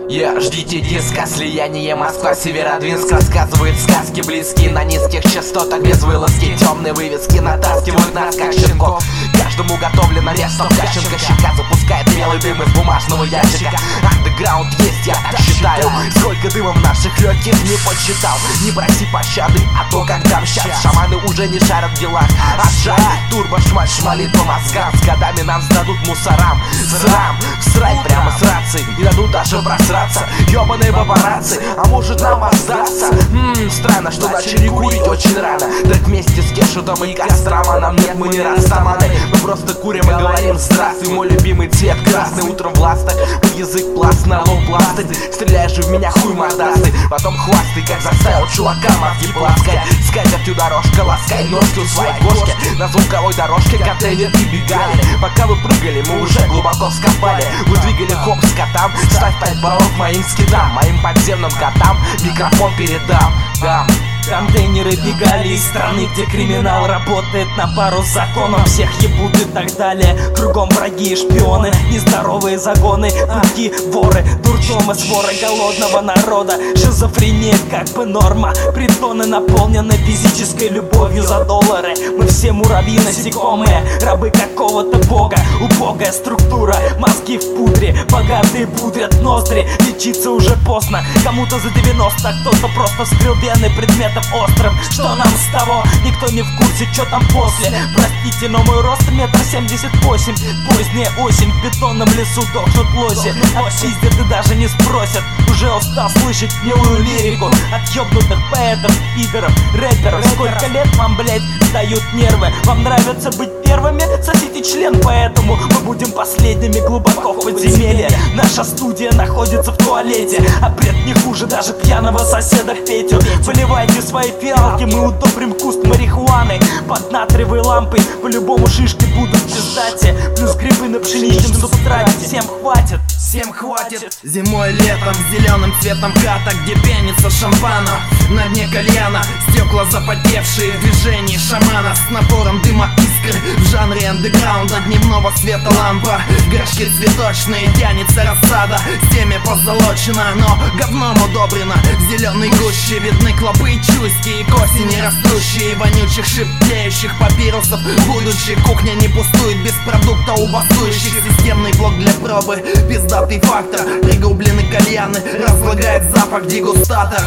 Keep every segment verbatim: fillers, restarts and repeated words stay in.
Yeah, ждите диска, слияние Москва, Северодвинск. Рассказывает сказки близкие на низких частотах, без вылазки. Темные вывески натаскивают нас, как щенков. Каждому готовлено место в Кащенко. Щека запускает белый дым из бумажного ящика. Андеграунд есть, я так считаю. Сколько дыма в наших легких не подсчитал. Не проси пощады, а то когда мщат. Шаманы уже не шарят в делах. Отжали, турбо шмаль шмалит по мозгам. С годами нам сдадут мусорам. Срам, всрать прямо с рации. Не дадут даже просраться. Ёбаные папарацци, а может нам остаться? Ммм, странно, что начали курить очень рано. Так вместе с Кешутом и Кострома. Нам нет, мы не растаманы. Мы просто курим и говорим здравствуй. Мой любимый цвет красный, утром в ластах. Под язык пласт, на лоб пластырь. Стреляешь в меня, хуй мордастый. Потом хвастай, как заставил чувака мозги пласкать. Скатертью дорожка, ласкай ножки у своей кошки. На звуковой дорожке контейнер и бегали. Пока вы прыгали, мы уже глубоко скопали. Вы двигали хоп с котам. Ставь пять баллов моим скидам, моим подземным котам микрофон передам. Дам. Контейнеры бегали из страны, где криминал работает на пару с законом. Всех ебут и так далее. Кругом враги и шпионы, нездоровые загоны, пути, воры, дурдомы, своры голодного народа. Шизофрения как бы норма. Притоны наполнены физической любовью за доллары. Мы все муравьи насекомые, рабы какого-то бога. Убогая структура, мозги в пудре. Богатые пудрят ноздри, лечиться уже поздно. Кому-то за девяносто, кто-то просто вскрыл вены предметом острым. Что нам с того? Никто не в курсе, что там после. Простите, но мой рост метр семьдесят восемь. Поздняя осень, в бетонном лесу дохнут лоси. Отпиздят и даже не спросят. Уже устал слышать гнилую лирику от ёбнутых поэтов, пидоров, рэперов. Сколько лет вам, блять, дают нервы? Вам нравится быть первыми? Сосите член, поэтому мы будем последними глубоко в подземелье. Наша студия находится в туалете, а бред не хуже даже пьяного соседа Петю. Поливайте свои фиалки, мы удобрим куст марихуаны. Под натриевой лампой по-любому шишки будут пиздате. Плюс грибы на пшеничном субстрате. Всем хватит, всем хватит. Зимой, летом, зеленым цветом хата, где пенится шампана. На дне кальяна стекла запотевшие в движении шамана. С напором дыма искры в жанре андеграунда. Дневного света лампа, горшки цветочные, тянется рассада. С теми позолочена, но говном удобрено. В зеленой гуще видны клопы и чуйские, к осени растущие, вонючих шиплеющих папирусов. Будучи, кухня не пустует без продукта у бастующих. Системный блок для пробы, пиздатый фактор. Пригублены кальяны, разлагает запах дегустатор.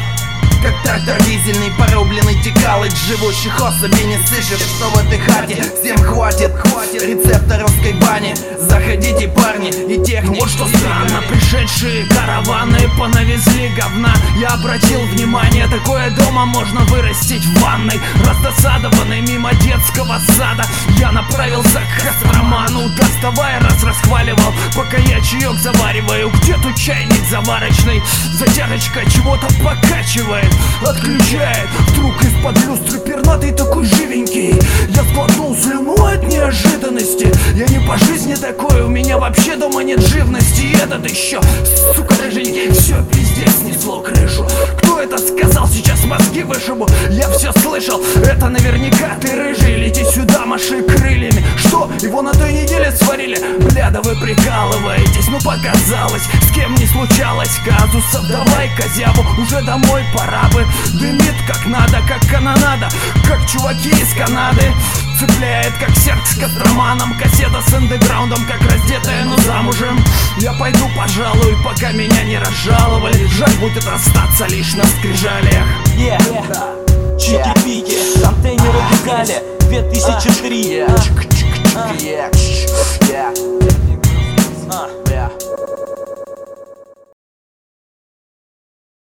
Как трактор дизельный, порубленный Текалыч. Живущих особей не сыщешь, что в этой хате. Всем хватит, хватит рецепта русской бани. Заходите, парни, и техники. Вот что странно, пришедшие караваны понавезли говна. Я обратил внимание, такое дома можно вырастить в ванной. Раздосадованный мимо детского сада, я направился к Костроману. Доставая, раз расхваливал, пока я чаек завариваю. Где тут чайник заварочный? Затяжечка чего-то покачивает, отключает. Вдруг из-под люстры пернатый такой живенький. Я сглотнул слюну от неожиданности. Я не по жизни такой, у меня вообще дома нет живности. И этот еще, сука, рыженький, все, пиздец, снесло крышу. Кто это сказал? Сейчас мозги вышибу. Я все слышал, это наверняка ты, рыжий. Лети сюда, маши крыльями. Что, его на той неделе сварили? Бля, да вы прикалываетесь, ну показалось. С кем не случалось казусов. Давай, козяву, уже домой пора бы. Дымит как надо, как канонада, как чуваки из Канады. Цепляет, как сердце с Костроманом. Кассета с андеграундом, как раздетая, но замужем. Я пойду, пожалуй, пока меня не разжаловали. Жаль будет расстаться лишь на скрижалях. yeah. yeah. Чики-пики, контейнеры бегали, две тысячи три. Yeah. Yeah. Yeah.